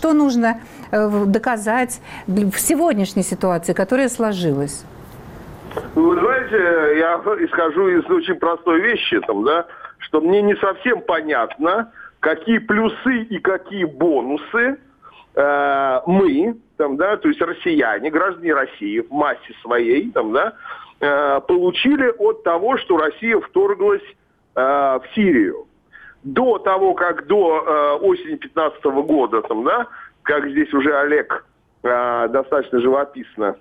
доказать в сегодняшней ситуации, которая сложилась? Вы знаете, я исхожу из очень простой вещи, что мне не совсем понятно, какие плюсы и какие бонусы мы, то есть россияне, граждане России в массе своей, получили от того, что Россия вторглась в Сирию. До того, как до осени 2015 года, как здесь уже Олег достаточно живописно,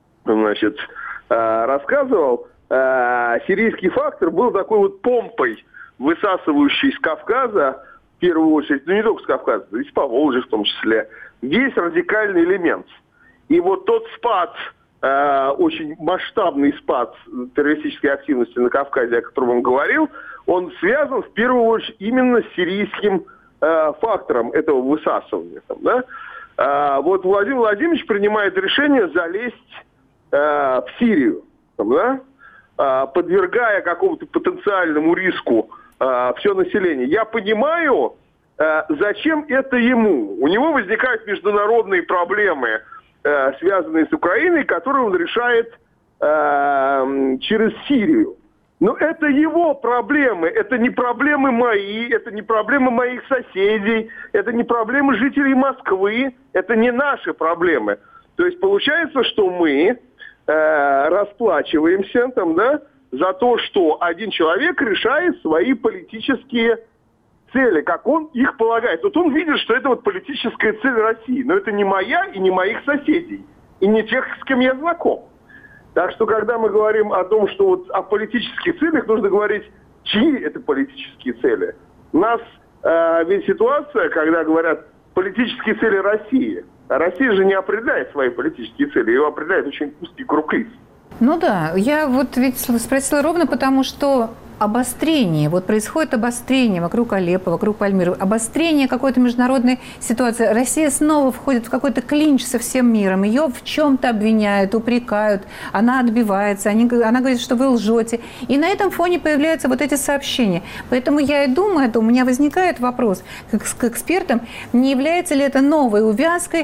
рассказывал, сирийский фактор был такой помпой, высасывающей из Кавказа первую очередь, ну не только с Кавказа, и с Поволжья в том числе, есть радикальный элемент. И вот тот спад, очень масштабный спад террористической активности на Кавказе, о котором он говорил, он связан в первую очередь именно с сирийским фактором этого высасывания. Там, да? Вот Владимир Владимирович принимает решение залезть в Сирию, там, да? Подвергая какому-то потенциальному риску все население. Я понимаю, зачем это ему. У него возникают международные проблемы, связанные с Украиной, которые он решает через Сирию. Но это его проблемы, это не проблемы мои, это не проблемы моих соседей, это не проблемы жителей Москвы, это не наши проблемы. То есть получается, что мы расплачиваемся там, да, за то, что один человек решает свои политические цели, как он их полагает. Вот он видит, что это вот политическая цель России, но это не моя и не моих соседей, и не тех, с кем я знаком. Так что, когда мы говорим о том, что вот о политических целях, нужно говорить, чьи это политические цели. У нас ведь ситуация, когда говорят политические цели России. А Россия же не определяет свои политические цели, ее определяет очень узкий круг лиц. Ну да, я вот ведь спросила ровно потому, что обострение, вот происходит обострение вокруг Алеппо, вокруг Пальмиры, обострение какой-то международной ситуации. Россия снова входит в какой-то клинч со всем миром, ее в чем-то обвиняют, упрекают, она отбивается, она говорит, что вы лжете. И на этом фоне появляются вот эти сообщения. Поэтому я и думаю, у меня возникает вопрос к экспертам, не является ли это новой увязкой,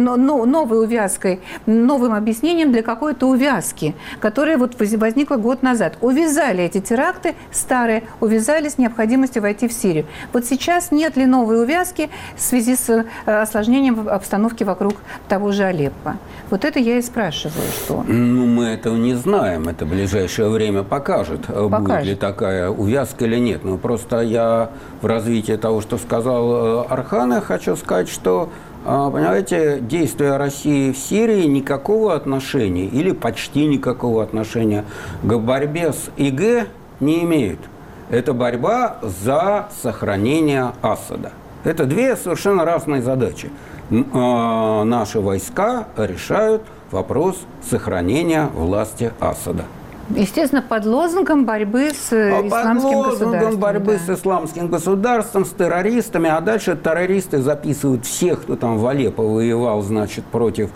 новым объяснением для какой-то увязки, которая вот возникла год назад. Увязали эти теракты, старые, увязали с необходимостью войти в Сирию. Вот сейчас нет ли новой увязки в связи с осложнением обстановки вокруг того же Алеппо? Вот это я и спрашиваю, что... Ну, мы этого не знаем. Это в ближайшее время покажет, будет ли такая увязка или нет. Но просто я в развитии того, что сказал Архан, хочу сказать, что, понимаете, действия России в Сирии никакого отношения или почти никакого отношения к борьбе с ИГ не имеют. Это борьба за сохранение Асада. Это две совершенно разные задачи. Наши войска решают вопрос сохранения власти Асада. Естественно, под лозунгом борьбы с исламским государством. Под лозунгом борьбы с исламским государством, с террористами. А дальше террористы записывают всех, кто там в Алеппо воевал, значит, против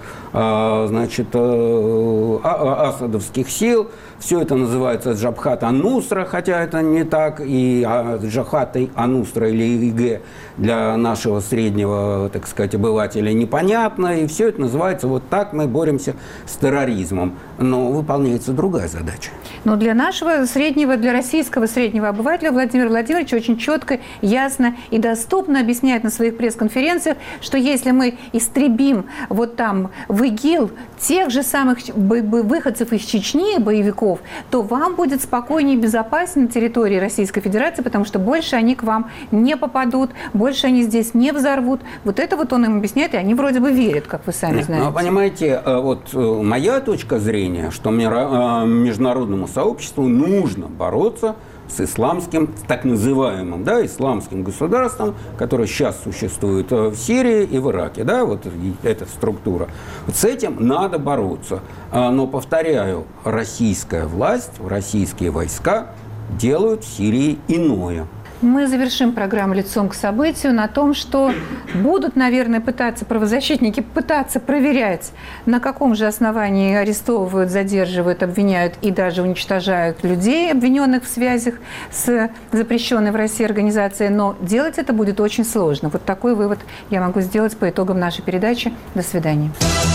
асадовских сил. Все это называется Джабхат ан-Нусра, хотя это не так. И Джабхат ан-Нусра или ИГ для нашего среднего, так сказать, обывателя непонятно. И все это называется вот так мы боремся с терроризмом. Но выполняется другая задача. Но для нашего среднего, для российского среднего обывателя Владимир Владимирович очень четко, ясно и доступно объясняет на своих пресс-конференциях, что если мы истребим вот там в ИГИЛ тех же самых выходцев из Чечни, боевиков, то вам будет спокойнее и безопаснее на территории Российской Федерации, потому что больше они к вам не попадут, больше они здесь не взорвут. Вот это вот он им объясняет, и они вроде бы верят, как вы сами знаете. Ну, понимаете, вот моя точка зрения, что международному сообществу нужно бороться с исламским, так называемым, да, исламским государством, которое сейчас существует в Сирии и в Ираке, да, вот эта структура. Вот с этим надо бороться. Но, повторяю, российская власть, российские войска делают в Сирии иное. Мы завершим программу «Лицом к событию» на том, что будут, наверное, правозащитники пытаться проверять, на каком же основании арестовывают, задерживают, обвиняют и даже уничтожают людей, обвиненных в связях с запрещенной в России организацией. Но делать это будет очень сложно. Вот такой вывод я могу сделать по итогам нашей передачи. До свидания.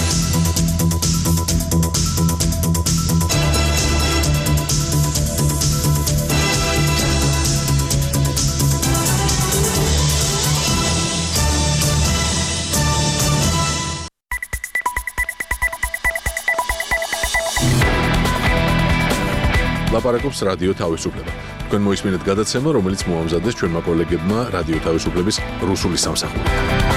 ლაპარაკობს რადიო თავისუფლება. თქვენ მოისმინეთ გადაცემა, რომელიც მოამზადეს ჩვენმა კოლეგებმა რადიო თავისუფლების რუსული სამსახურიდან.